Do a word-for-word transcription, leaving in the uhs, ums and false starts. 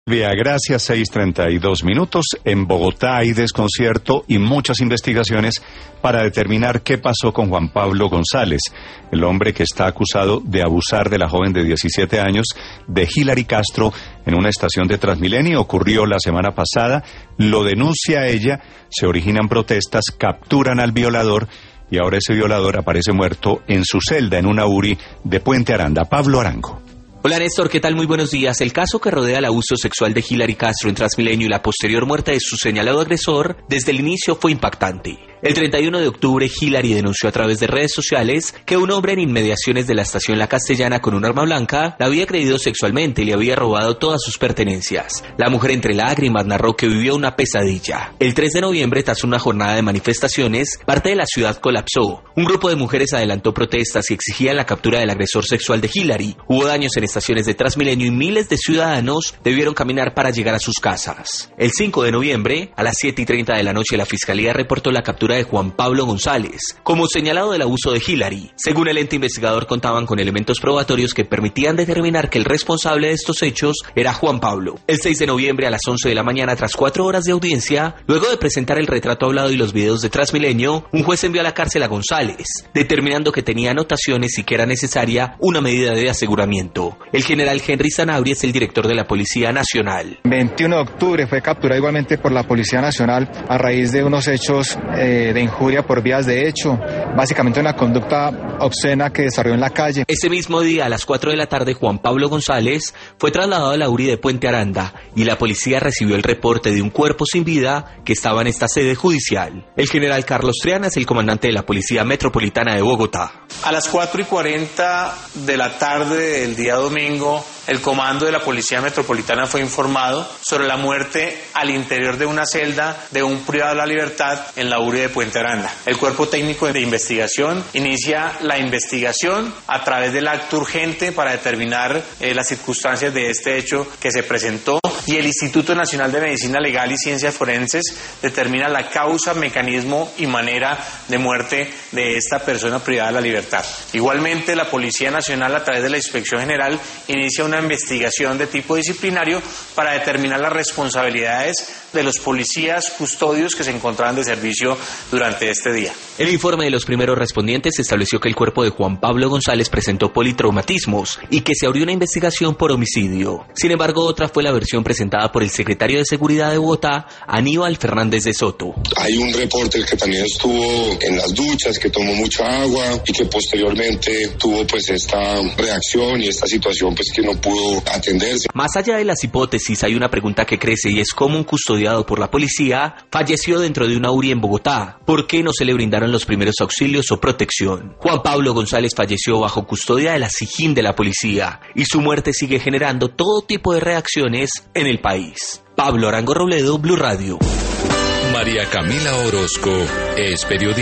Vía Gracias, seis treinta y dos minutos. En Bogotá hay desconcierto y muchas investigaciones para determinar qué pasó con Juan Pablo González, el hombre que está acusado de abusar de la joven de diecisiete años de Hilary Castro en una estación de Transmilenio. Ocurrió la semana pasada, lo denuncia ella, se originan protestas, capturan al violador y ahora ese violador aparece muerto en su celda en una URI de Puente Aranda. Pablo Arango. Hola Néstor, ¿qué tal? Muy buenos días. El caso que rodea el abuso sexual de Hilary Castro en Transmilenio y la posterior muerte de su señalado agresor, desde el inicio fue impactante. El treinta y uno de octubre, Hilary denunció a través de redes sociales que un hombre en inmediaciones de la estación La Castellana con un arma blanca la había agredido sexualmente y le había robado todas sus pertenencias. La mujer entre lágrimas narró que vivió una pesadilla. El tres de noviembre, tras una jornada de manifestaciones, parte de la ciudad colapsó. Un grupo de mujeres adelantó protestas y exigían la captura del agresor sexual de Hilary. Hubo daños en estaciones de Transmilenio y miles de ciudadanos debieron caminar para llegar a sus casas. El cinco de noviembre, a las siete y treinta de la noche, la fiscalía reportó la captura de Juan Pablo González como señalado del abuso de Hilary. Según el ente investigador, contaban con elementos probatorios que permitían determinar que el responsable de estos hechos era Juan Pablo. El seis de noviembre, a las once de la mañana, tras cuatro horas de audiencia, luego de presentar el retrato hablado y los videos de Transmilenio, un juez envió a la cárcel a González, determinando que tenía anotaciones y que era necesaria una medida de aseguramiento. El general Henry Zanabria es el director de la Policía Nacional. veintiuno de octubre fue capturado igualmente por la Policía Nacional a raíz de unos hechos eh, de injuria por vías de hecho, básicamente una conducta obscena que desarrolló en la calle. Ese mismo día, a las cuatro de la tarde, Juan Pablo González fue trasladado a la URI de Puente Aranda y la policía recibió el reporte de un cuerpo sin vida que estaba en esta sede judicial. El general Carlos Triana es el comandante de la Policía Metropolitana de Bogotá. A las cuatro y cuarenta de la tarde del día domingo, el comando de la Policía Metropolitana fue informado sobre la muerte al interior de una celda de un privado de la libertad en la URI de Puente Aranda. El Cuerpo Técnico de Investigación inicia la investigación a través del acto urgente para determinar eh, las circunstancias de este hecho que se presentó, y el Instituto Nacional de Medicina Legal y Ciencias Forenses determina la causa, mecanismo y manera de muerte de esta persona privada de la libertad. Igualmente, la Policía Nacional, a través de la Inspección General, inicia una investigación de tipo disciplinario para determinar las responsabilidades de los policías custodios que se encontraban de servicio durante este día. El informe de los primeros respondientes estableció que el cuerpo de Juan Pablo González presentó politraumatismos y que se abrió una investigación por homicidio. Sin embargo, otra fue la versión presentada por el secretario de Seguridad de Bogotá, Aníbal Fernández de Soto. Hay un reporte que también estuvo en las duchas, que tomó mucha agua y que posteriormente tuvo pues esta reacción y esta situación pues que no pudo atenderse. Más allá de las hipótesis, hay una pregunta que crece y es cómo un custodiado por la policía falleció dentro de una URI en Bogotá. ¿Por qué no se le brindaron los primeros auxilios o protección? Juan Pablo González falleció bajo custodia de la SIJIN de la policía y su muerte sigue generando todo tipo de reacciones en el país. Pablo Arango Robledo, Blue Radio. María Camila Orozco es periodista.